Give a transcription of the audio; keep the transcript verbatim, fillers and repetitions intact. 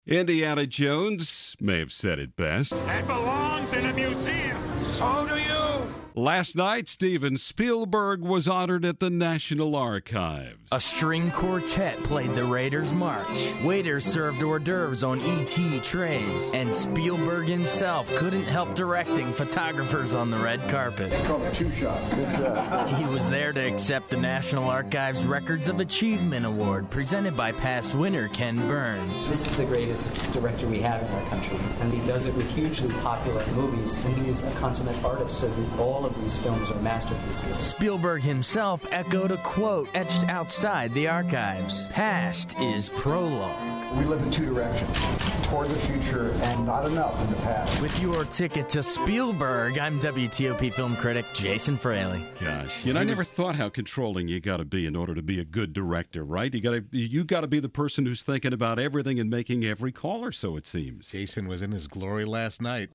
Indiana Jones may have said it best. That belongs in a museum. So do you. Last night, Steven Spielberg was honored at the National Archives. A string quartet played the Raiders' March. Waiters served hors d'oeuvres on E T trays. And Spielberg himself couldn't help directing photographers on the red carpet. It's called a two-shot. Good job. He was there to accept the National Archives Records of Achievement Award presented by past winner Ken Burns. This is the greatest director we have in our country, and he does it with hugely popular movies, and he's a consummate artist, so the, all of these films are masterpieces. Spielberg himself echoed a quote etched outside the archives. Past is prologue. We live in two directions, toward the future and not enough in the past. With your ticket to Spielberg, I'm W T O P film critic Jason Fraley. Gosh, you know, I never thought how controlling you got to be in order to be a good director, right? You got to you got to be the person who's thinking about everything and making every call, or so it seems. Jason was in his glory last night.